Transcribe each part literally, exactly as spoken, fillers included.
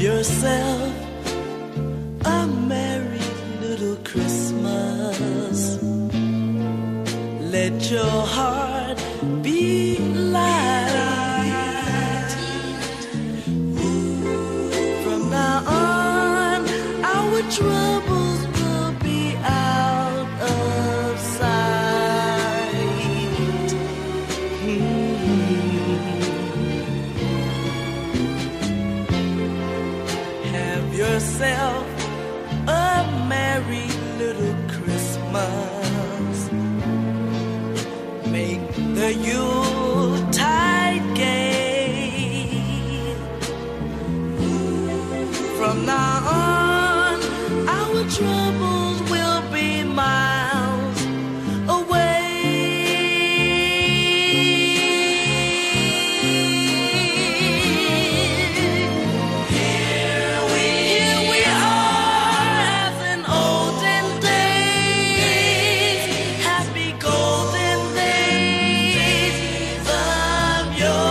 yourself a merry little Christmas. Let your heart be light. From now on, our troubles will be out of sight. Have yourself a merry little Christmas. Make the Yuletide gay. From now on, our troubles will be miles away. Here we, here we are as in olden days, happy golden days of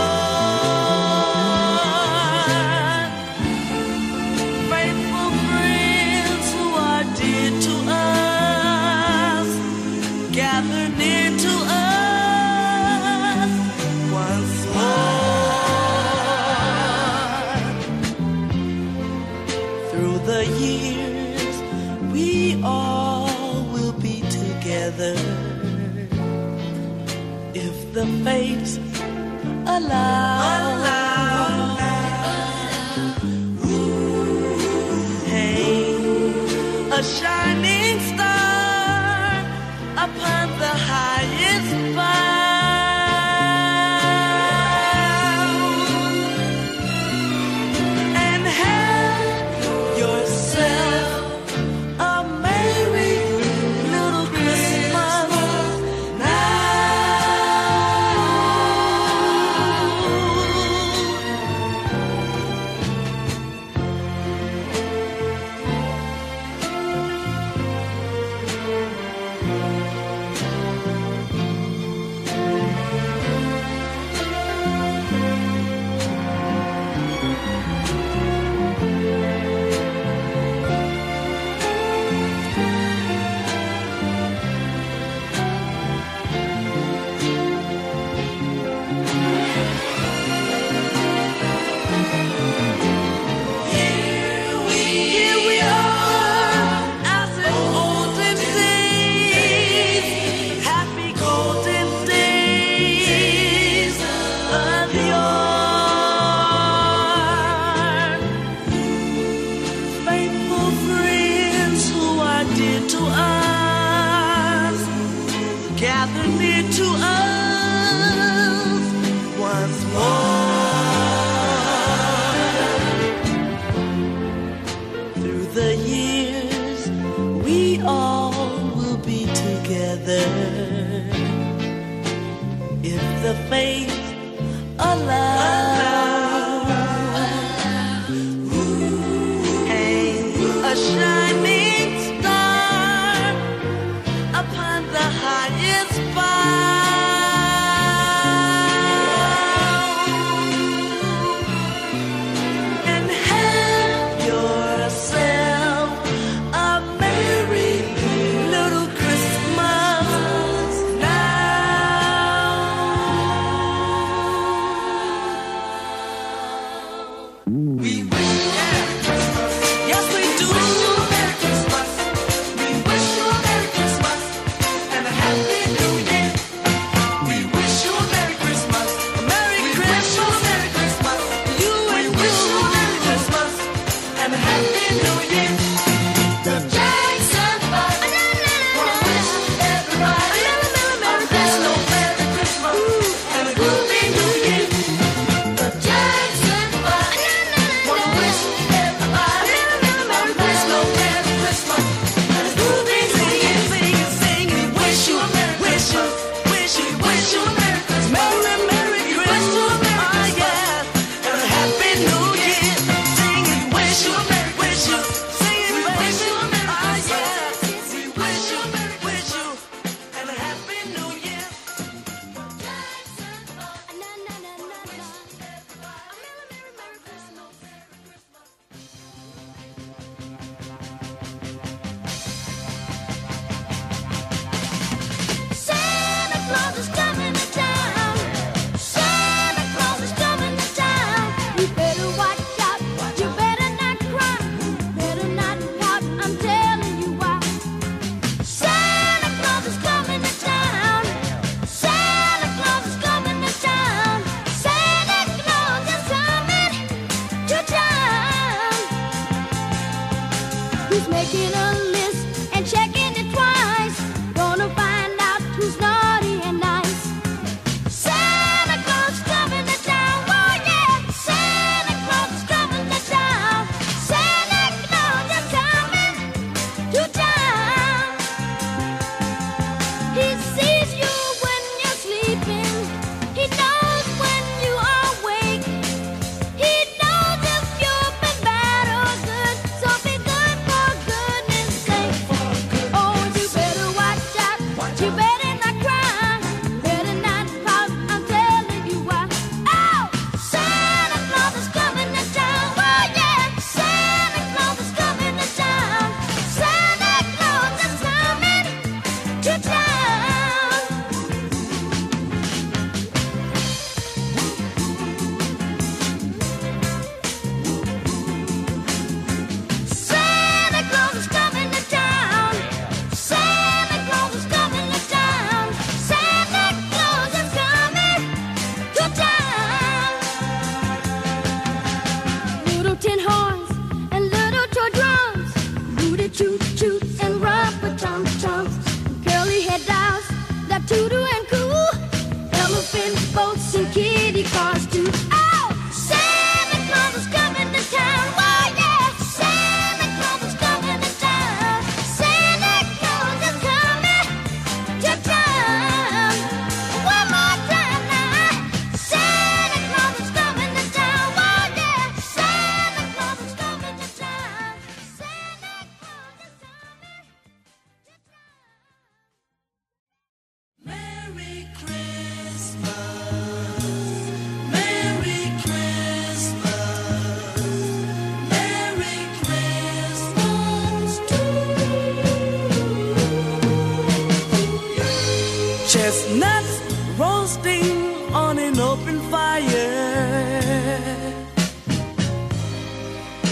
yore. Faithful friends who are dear to us, gather near to us once more. Through the years, we all will be together, if the fates allow. Hang a shining star upon the highest bough, and have yourself a merry little Christmas now. Here we, here we are as in olden days, happy golden days of yore. Faithful friends who are dear to us, gather near to us once more. Through the years, we all will be together, if the fates allow. Hang a shining star upon the highest bough, and have yourself a merry little Christmas now.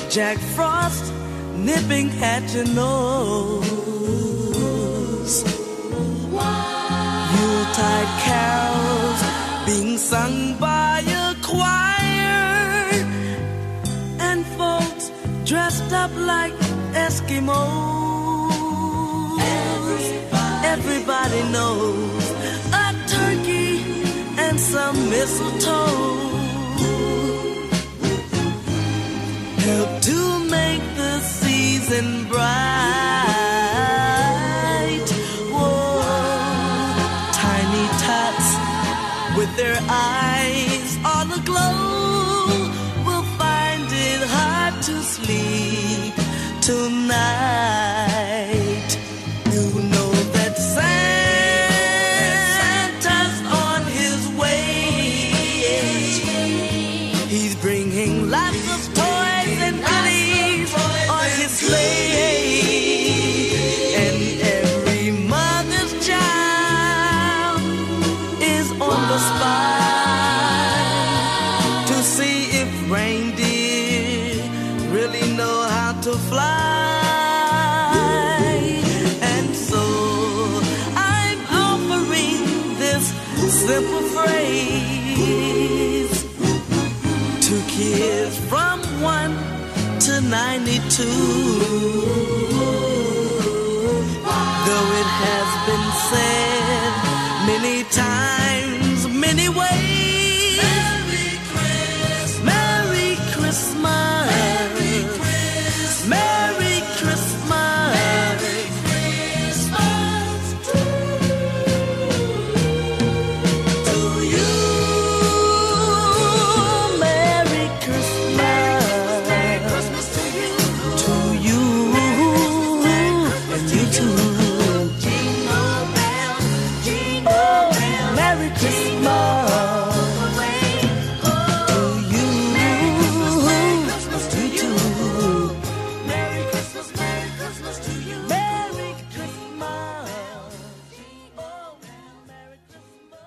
Jack Frost nipping at your nose. Yuletide carols being sung by a choir, and folks dressed up like Eskimos. Everybody, Everybody knows a turkey and some mistletoe help to make the season bright. Whoa, tiny tots with their eyes all aglow will find it hard to sleep tonight. You know that Santa's on his way. He's bringing lots of toys and goodies on his sleigh, and every mother's child is on the spot to see if reindeer really know how to fly. And so I'm offering this simple phrase to kids from one to ninety-two. Though it has been said many times, many ways. Merry Christmas. Merry Christmas. Merry Christmas. Merry Christmas. Merry Christmas to you. Merry Christmas. Merry Christmas to you. To you. And you too. Jingle bells, jingle bells. Merry Christmas. To you. Merry Christmas to you. Merry Christmas, Merry Christmas to you. Merry Christmas. Oh, Merry Christmas.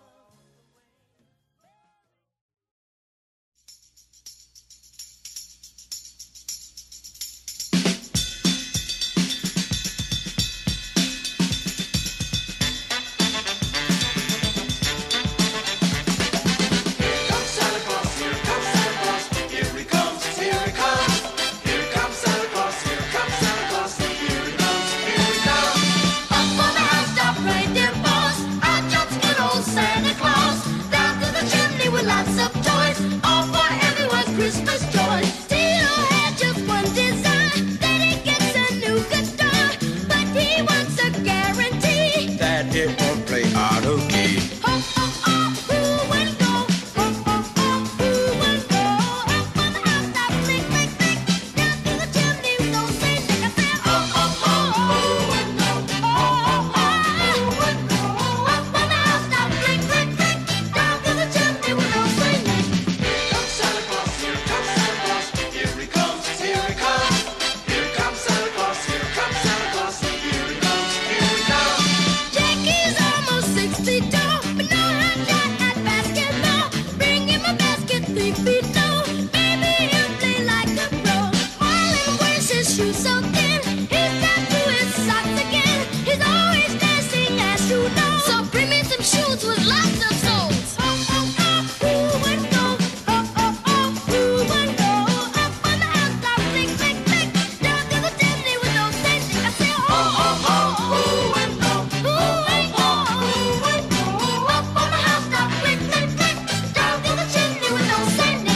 Comes Santa Claus, here comes Santa Claus, here he comes, here he comes. Here comes Santa Claus, here comes Santa Claus, here he comes, here he comes. Up on the housetop, reindeer boss. Out jumps good old Santa Claus. Down through the chimney with lots of toys, all for everyone's Christmas joy. Tito had just one desire, that he gets a new guitar, but he wants a guarantee. That it won't play out of key. Ho, ho, ho, who would go? Ho, ho, ho, who would go? Up on the housetop, click, click, click. Down through the chimney, so say, Nick, I said, ho, ho, ho, who would go? Ho, ho, ho, who would go? Up on the housetop, click, click, click. Down through the chimney, we don't say, Nick. Comes Santa Claus, here comes Santa Claus, here he comes, here he comes. Here comes Santa Claus, here comes Santa Claus, here he comes, here he comes. Jackie's almost six feet tall, but no hot shot at basketball. Bring him a basket, three feet low. Maybe he'll play like a pro. Marlon wears his shoes so thin, he's got to his socks again. He's always dancing, as you know. So bring me some shoes with lots of soles. Oh, oh, oh, who would go? Oh, oh, oh, who would go? Up on the housetop, click, click, click. Down through the chimney with no safety. I say, oh, oh, oh, who would go? Who would go? Who would go? Up on the housetop, click, click, click. Down through the chimney with no safety.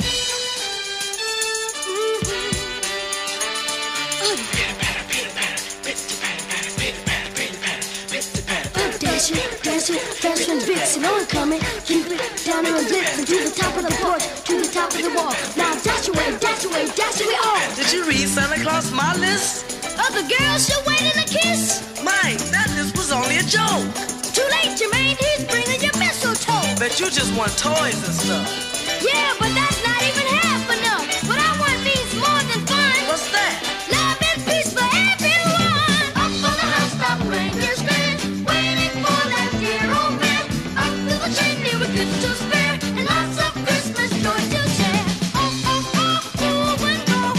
Dashing, dashing, fast and Vixen on coming. Keep it down on the blitz and to the top of the porch, to the top of the wall. Now dash away, dash away, dash away all. Did you read Santa Claus my list? Other girls still waiting to kiss. Mike, that list was only a joke. Too late, Jermaine, he's bringing your mistletoe. Bet you just want toys and stuff. Yeah, but that's not even half enough. What I want means more than fun. What's that? Love and peace for everyone. Up on the housetop, reindeer's stand, waiting for that dear old man. Up through the chimney with gifts to spare, and lots of Christmas joy to share. Oh, oh, oh, who would go?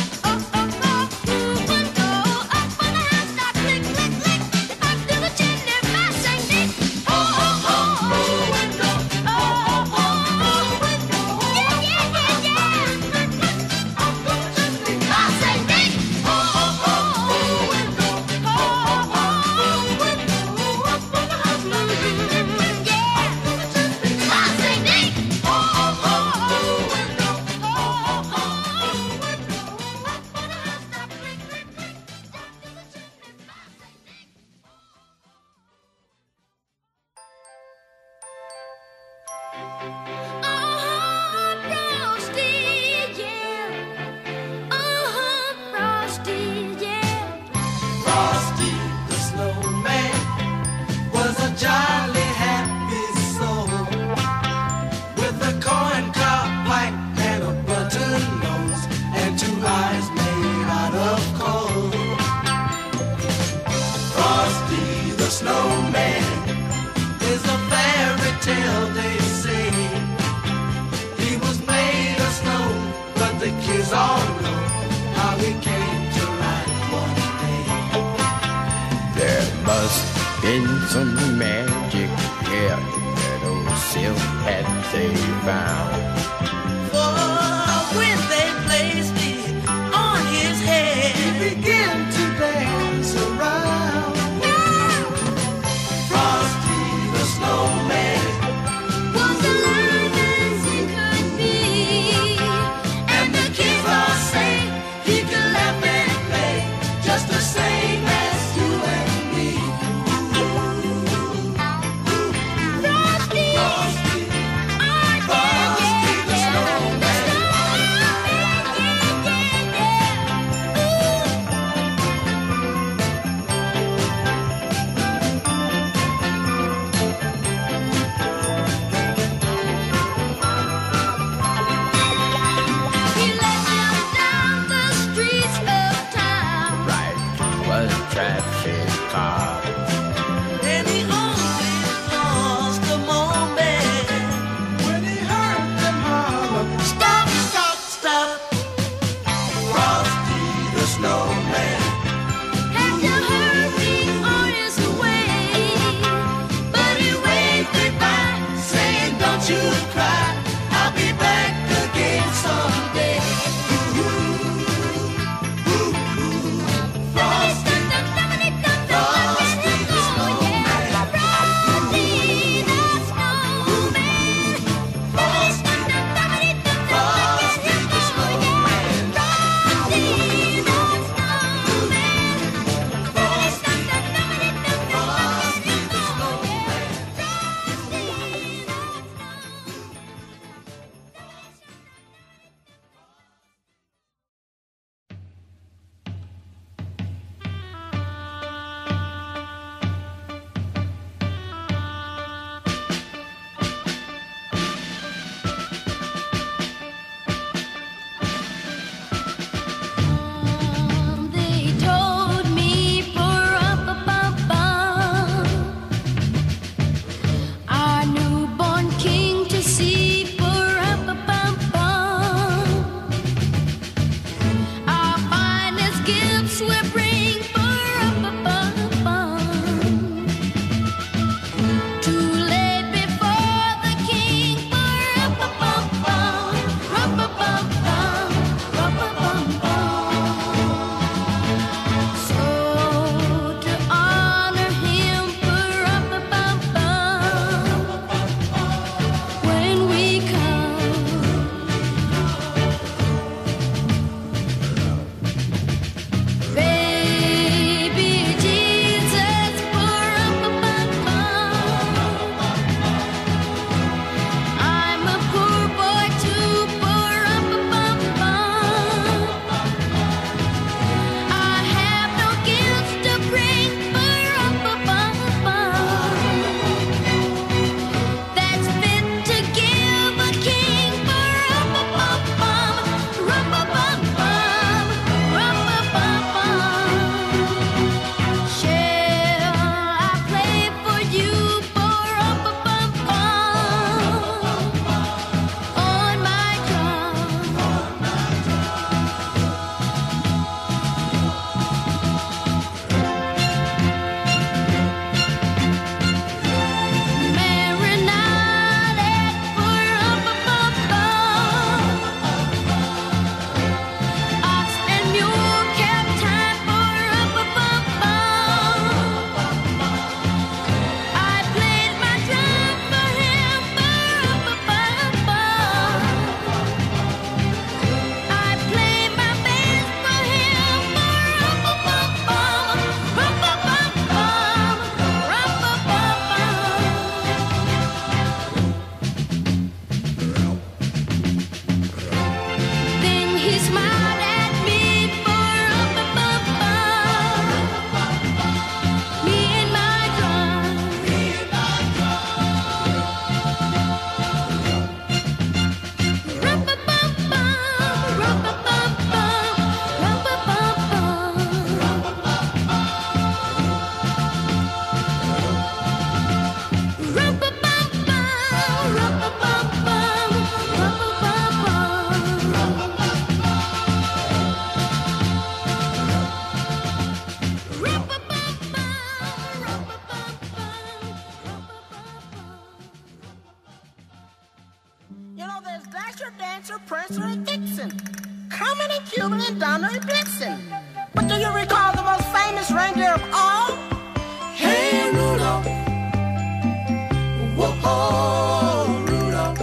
Uh-huh, Frosty, yeah. Uh-huh, Frosty, yeah. Frosty the snowman was a jolly happy soul with a corn cob pipe and a button nose and two eyes made out of coal. Frosty the snowman is a fairy tale, they say. He was made of snow, but the kids all know how he came to life one day. There must been some magic here that old silk hat they found. For when they placed it on his head, he began to dance around. Frosty the snowman Was alive as he could be. and the kids all say he could laugh and play just the same as you and me. Frosty, Frosty, oh, Frosty yeah, the yeah, snowman. He led them down the streets of town. Right was a traffic cop. And he only lost a moment when he heard them holler, "Stop, stop, stop!" Frosty the snowman Had to hurry on his way, but he waved goodbye, saying, "Don't you cry, I'll be back again someday." Frosty, Frosty the Cuban and Donald Blitzen. But do you recall the most famous reindeer of all? Hey, Rudolph. Whoa, Rudolph.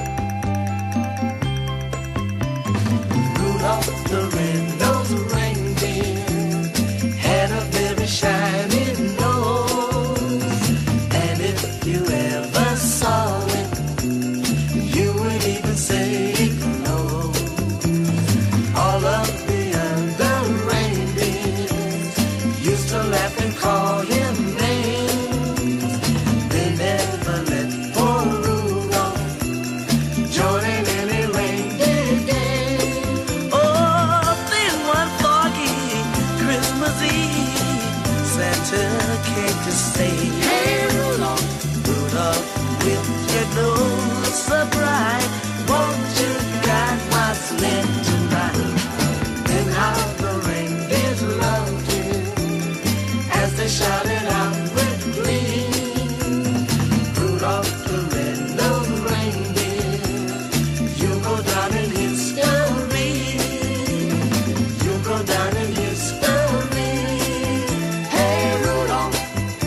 Rudolph the red-nosed reindeer had a very shiny nose. And if you ever saw it, you would even say it knows. All of the other reindeers used to laugh and call him names. They never let poor Rudolph join in any reindeer game. Oh, then one foggy Christmas Eve, Santa came to say, hey Rudolph, Rudolph, with your nose so bright, won't you guide my sled tonight? Then how the reindeers loved him as they shouted out with glee. Rudolph the red-nosed reindeer, you go down in history. You go down in history. Hey Rudolph.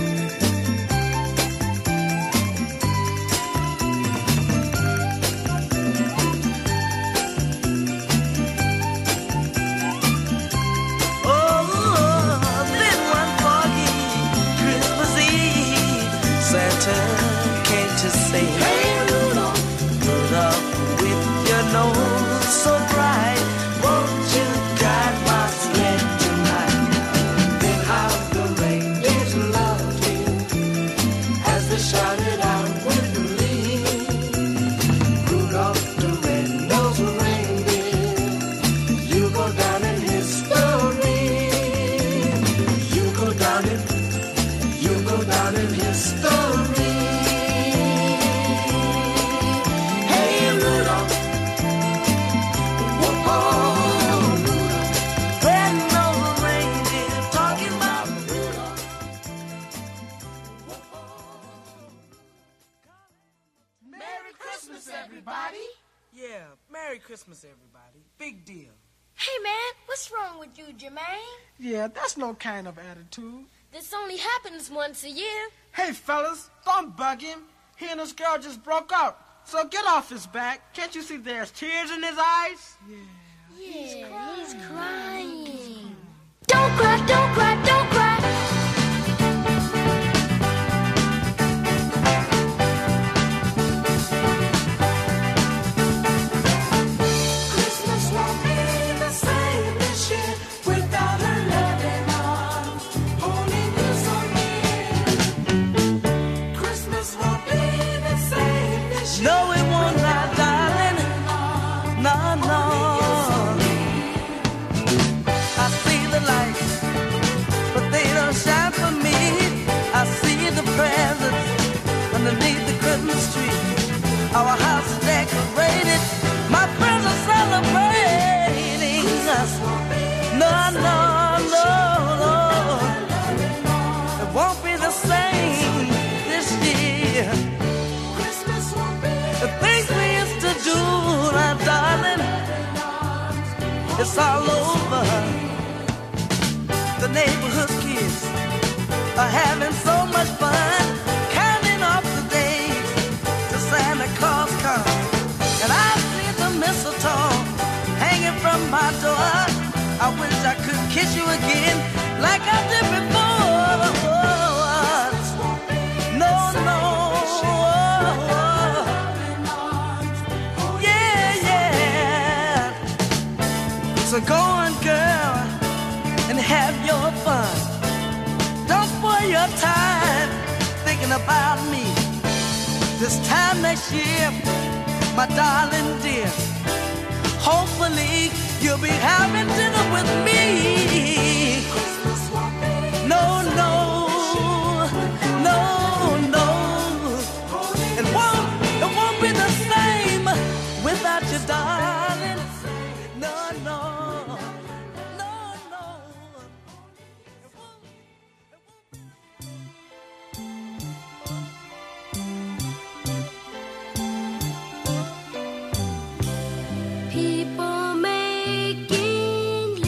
Oh, then one foggy Christmas Eve, Santa came to say, hey Rudolph, Rudolph, with your nose so bright, won't you guide my sled tonight? Then how the reindeers loved him as they shouted out with glee. Rudolph the red-nosed reindeer, you go down in history. You go down in, you go down in history. Hey Rudolph, whoa, Rudolph, red-nosed reindeer, talking about Rudolph. Merry Christmas, everybody. Yeah, Merry Christmas, everybody. Big deal. Hey, man, what's wrong with you, Jermaine? Yeah, that's no kind of attitude. This only happens once a year. Hey, fellas, don't bug him. He and this girl just broke up. So get off his back. Can't you see there's tears in his eyes? Yeah, he's crying. Don't cry, don't cry, don't cry. Christmas won't be the same this year without her loving arms holding you so near. Christmas won't be the same this year. No, it won't not, darling. No, no. I see the lights, but they don't shine for me. I see the presents underneath the Christmas tree. Our house is decorated. My friends are celebrating us. No, no, no, no. It won't be the same this year. Christmas won't be The things we used to do, my darling, it's all over. The neighborhood kids are having so much fun, counting off the days till Santa Claus comes. And I see the mistletoe hanging from my door. I wish I could kiss you again like I did before. No, no. Yeah, yeah. So go on, girl, and have your fun. Don't spoil your time thinking about me. This time next year, my darling dear, hopefully you'll be having dinner with me. No, no, no, no. It won't, it won't be the same without you, darling. No, no, no, no. It won't, it won't. People making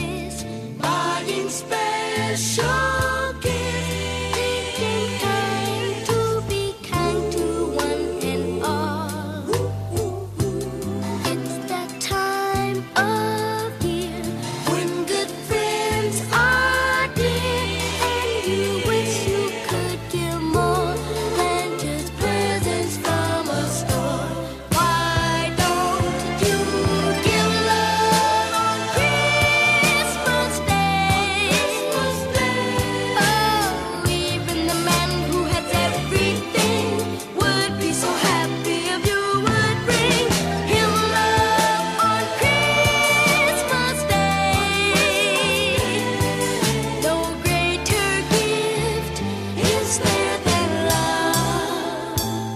is there than love?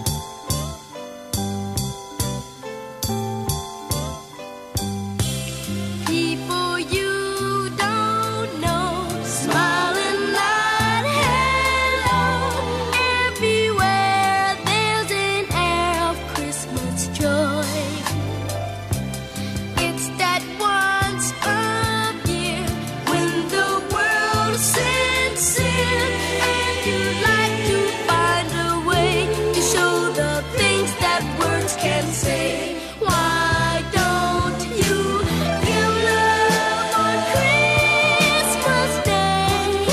People you don't know smiling not hello. Everywhere there's an air of Christmas joy. It's that once a year when the world sends in, and you'd like to find a way to show the things that words can say. Why don't you give love on Christmas Day?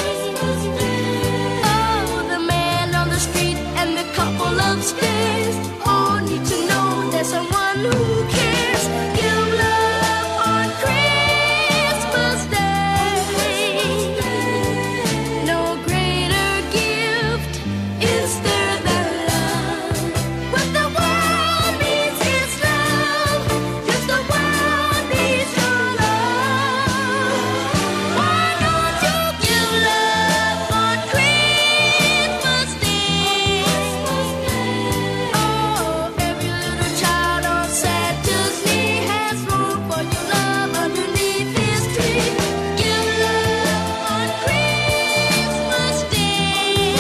Oh, the man on the street and the couple upstairs all need to know there's someone who cares. Give love on Christmas Day. No greater gift is there than love. What the world needs is love. Yes, the world needs your love. Why don't you give love on Christmas Day? Oh, every little child on Santa's knee has room for your love underneath his tree. Give love on Christmas Day.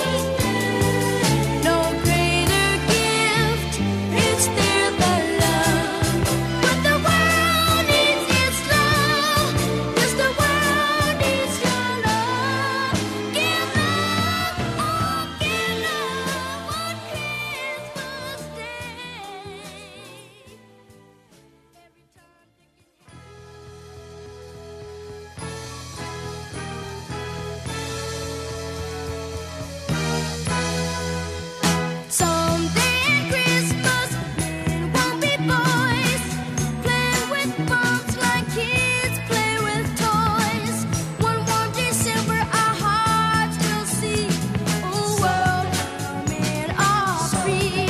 No greater gift is there than love. What the world needs is love. Yes, the world needs your love. Give love, oh, give love on Christmas Day. Every time you get someday at Christmas, men won't be boys, playing with bombs like kids play with toys. One warm December, our hearts will see a world where men are free.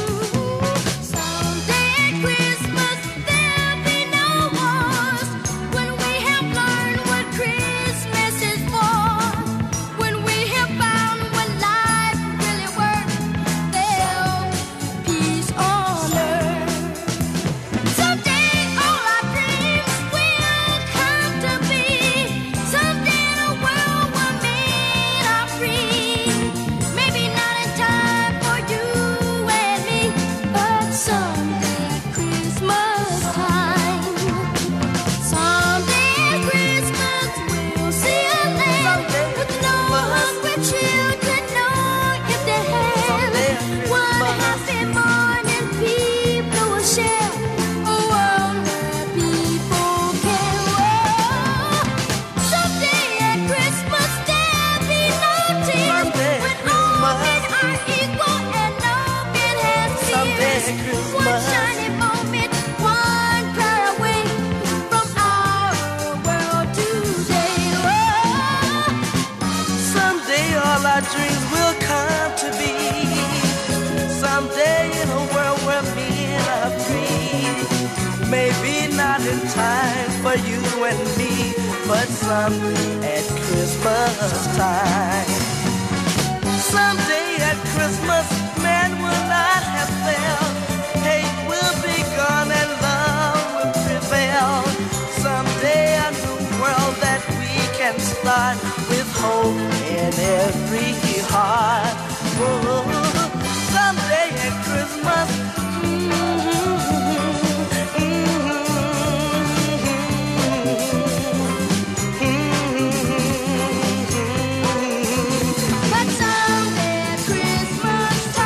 Someday at Christmas, there'll be no wars. When we have learned what Christmas is for, when we have found what life really worth, there'll be peace on earth. Someday all our dreams will come to be. Someday in a world where men are free. Maybe not in time for you and me, but someday at Christmas time. Someday at Christmas we'll see a land with no hungry children, no empty hands. One happy morning people will share a world where people can wear. Someday at Christmas there'll be no tears. Someday at When all men Christmas. are equal and no man has Someday fears. at Christmas. One shiny moment, one prayer away from our world today. Oh, Someday all our dreams will come to be. Someday in a world where men are free. Maybe not in time for you and me, but someday at Christmas time. Someday at Christmas, man will not have failed. Hate will be gone and love will prevail. Someday a new world that we can start with hope in every heart. Oh, someday at Christmas. but someday at Christmas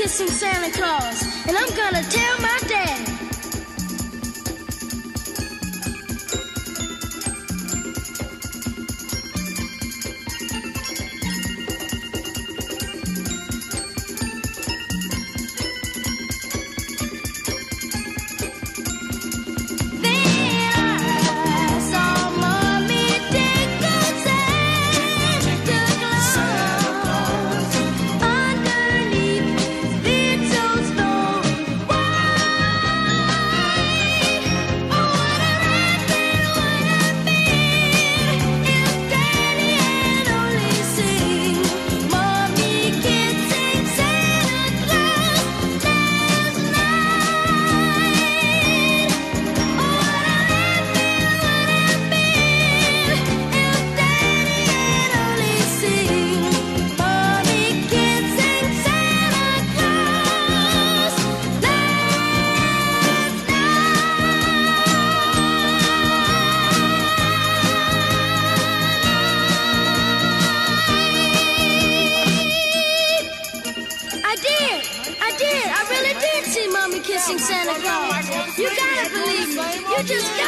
kissing Santa Claus, and I'm gonna tell my daddy. Kissing Santa Claus. You gotta believe me. You just gotta.